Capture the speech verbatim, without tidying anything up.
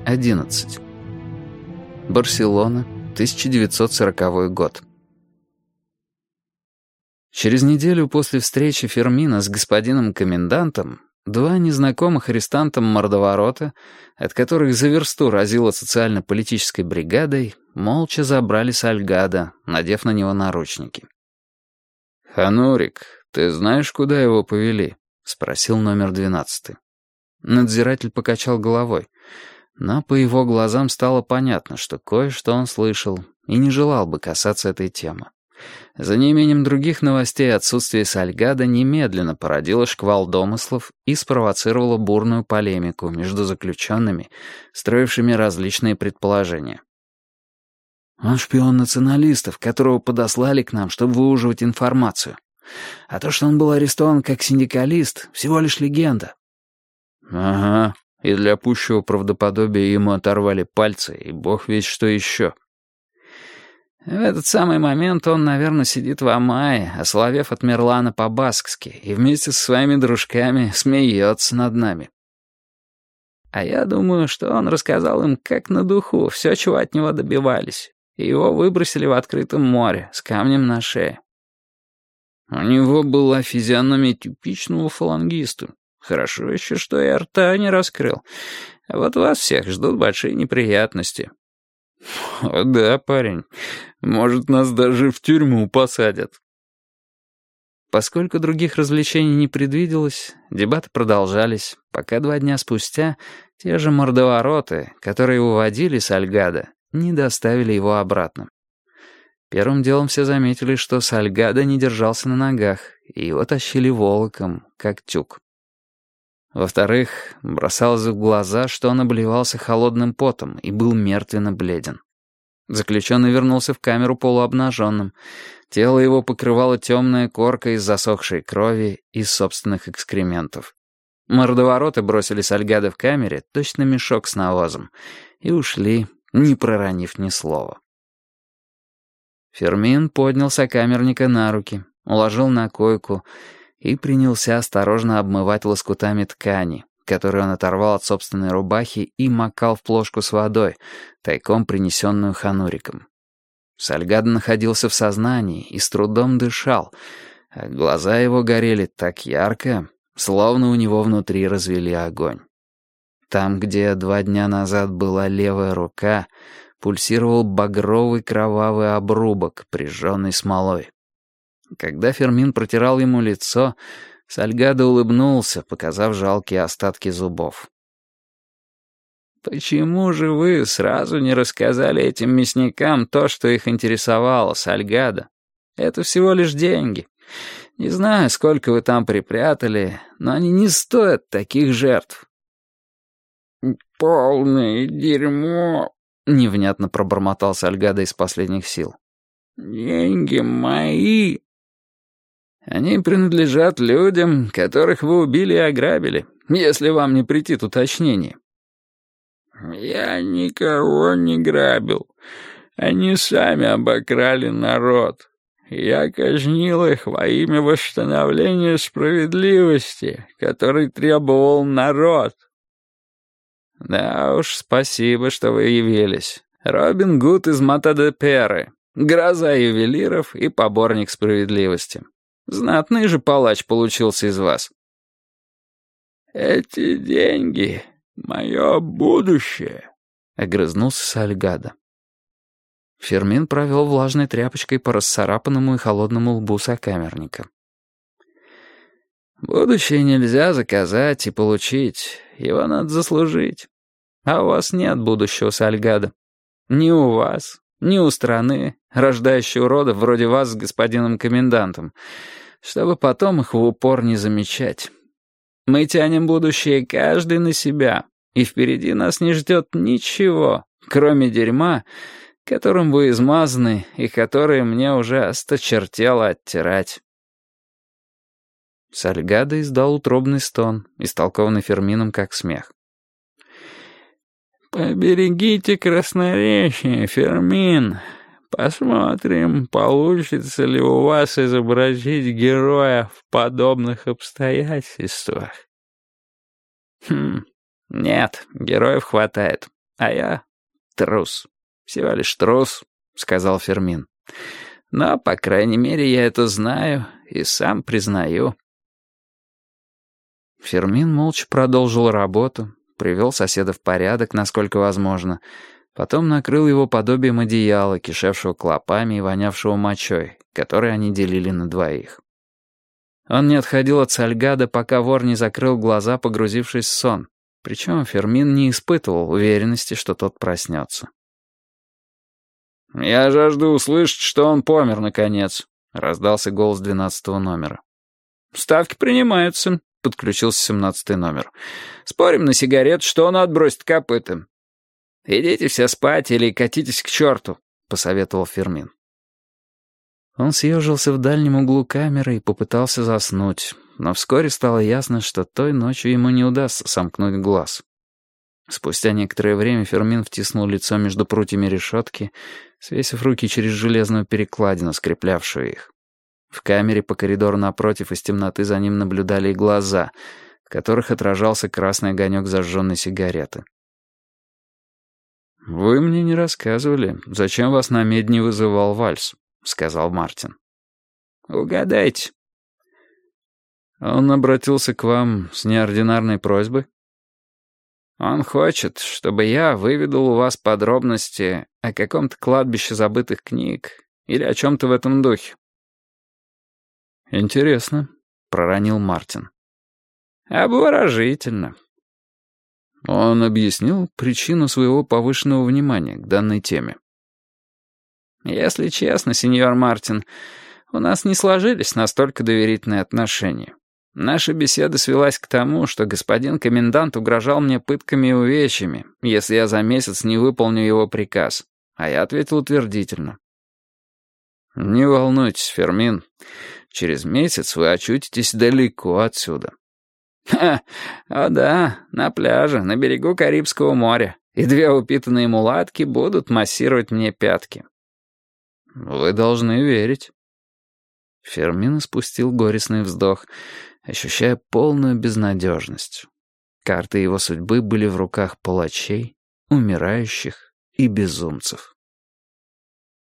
одиннадцать. Барселона, тысяча девятьсот сороковой год. Через неделю после встречи Фермина с господином комендантом два незнакомых арестанта мордоворота, от которых за версту разило социально-политической бригадой, молча забрали Сальгадо, надев на него наручники. «Ханурик, ты знаешь, куда его повели?» — спросил номер двенадцатый. Надзиратель покачал головой, но по его глазам стало понятно, что кое-что он слышал и не желал бы касаться этой темы. За неимением других новостей отсутствие Сальгадо немедленно породило шквал домыслов и спровоцировало бурную полемику между заключенными, строившими различные предположения. «Он шпион националистов, которого подослали к нам, чтобы выуживать информацию. А то, что он был арестован как синдикалист, всего лишь легенда». «Ага, и для пущего правдоподобия ему оторвали пальцы, и бог весть что еще». В этот самый момент он, наверное, сидит в Амае, ословев от Мерлана по-баскски, и вместе со своими дружками смеется над нами. А я думаю, что он рассказал им как на духу все, чего от него добивались, и его выбросили в открытом море с камнем на шее. У него была физиономия типичного фалангиста. Хорошо еще, что я рта не раскрыл. А вот вас всех ждут большие неприятности. О, да, парень. Может, нас даже в тюрьму посадят. Поскольку других развлечений не предвиделось, дебаты продолжались, пока два дня спустя те же мордовороты, которые уводили Сальгадо, не доставили его обратно. Первым делом все заметили, что Сальгадо не держался на ногах, и его тащили волоком, как тюк. Во-вторых, бросалось в глаза, что он обливался холодным потом и был мертвенно бледен. Заключенный вернулся в камеру полуобнаженным. Тело его покрывало темная корка из засохшей крови и собственных экскрементов. Мордовороты бросили Сальгадо в камере, точно мешок с навозом, и ушли, не проронив ни слова. Фермин поднял сокамерника на руки, уложил на койку и принялся осторожно обмывать лоскутами ткани, которые он оторвал от собственной рубахи и макал в плошку с водой, тайком принесенную Хануриком. Сальгадо находился в сознании и с трудом дышал, а глаза его горели так ярко, словно у него внутри развели огонь. Там, где два дня назад была левая рука, пульсировал багровый кровавый обрубок, прижженный смолой. Когда Фермин протирал ему лицо, Сальгадо улыбнулся, показав жалкие остатки зубов. «Почему же вы сразу не рассказали этим мясникам то, что их интересовало, Сальгадо? Это всего лишь деньги. Не знаю, сколько вы там припрятали, но они не стоят таких жертв». «Полное дерьмо», — невнятно пробормотал Сальгадо из последних сил. «Деньги мои». «Они принадлежат людям, которых вы убили и ограбили, если вам не претит уточнение». «Я никого не грабил. Они сами обокрали народ. Я казнил их во имя восстановления справедливости, который требовал народ». «Да уж, спасибо, что вы явились. Робин Гуд из Мата-де-Перы, гроза ювелиров и поборник справедливости. Знатный же палач получился из вас». «Эти деньги — мое будущее», — огрызнулся Сальгадо. Фермин провел влажной тряпочкой по расцарапанному и холодному лбу сокамерника. «Будущее нельзя заказать и получить, его надо заслужить. А у вас нет будущего, Сальгадо. Ни у вас, ни у страны, рождающей уродов вроде вас с господином комендантом, чтобы потом их в упор не замечать. Мы тянем будущее каждый на себя, и впереди нас не ждет ничего, кроме дерьма, которым вы измазаны и которые мне уже осточертело оттирать». Сальгадо издал утробный стон, истолкованный Фермином как смех. «Поберегите красноречие, Фермин. Посмотрим, получится ли у вас изобразить героя в подобных обстоятельствах». «Хм, нет, героев хватает. А я трус. Всего лишь трус, — сказал Фермин. Но, по крайней мере, я это знаю и сам признаю. Фермин молча продолжил работу, привел соседа в порядок, насколько возможно, потом накрыл его подобием одеяла, кишевшего клопами и вонявшего мочой, который они делили на двоих. Он не отходил от Сальгада, пока вор не закрыл глаза, погрузившись в сон, причем Фермин не испытывал уверенности, что тот проснется. «Я жажду услышать, что он помер, наконец», — раздался голос двенадцатого номера. «Ставки принимаются», — подключился семнадцатый номер. «Спорим на сигарет, что он отбросит копытом». «Идите все спать или катитесь к черту», — посоветовал Фермин. Он съежился в дальнем углу камеры и попытался заснуть, но вскоре стало ясно, что той ночью ему не удастся сомкнуть глаз. Спустя некоторое время Фермин втиснул лицо между прутьями решетки, свесив руки через железную перекладину, скреплявшую их. В камере по коридору напротив из темноты за ним наблюдали и глаза, в которых отражался красный огонек зажженной сигареты. «Вы мне не рассказывали, зачем вас на медне вызывал Вальс», — сказал Мартин. «Угадайте». «Он обратился к вам с неординарной просьбой?» «Он хочет, чтобы я выведал у вас подробности о каком-то кладбище забытых книг или о чем-то в этом духе». «Интересно», — проронил Мартин. «Обворожительно». Он объяснил причину своего повышенного внимания к данной теме. «Если честно, сеньор Мартин, у нас не сложились настолько доверительные отношения. Наша беседа свелась к тому, что господин комендант угрожал мне пытками и увечьями, если я за месяц не выполню его приказ, а я ответил утвердительно. «Не волнуйтесь, Фермин, через месяц вы очутитесь далеко отсюда». «Ха, о да, на пляже, на берегу Карибского моря, и две упитанные мулатки будут массировать мне пятки». «Вы должны верить». Фермин спустил горестный вздох, ощущая полную безнадежность. Карты его судьбы были в руках палачей, умирающих и безумцев.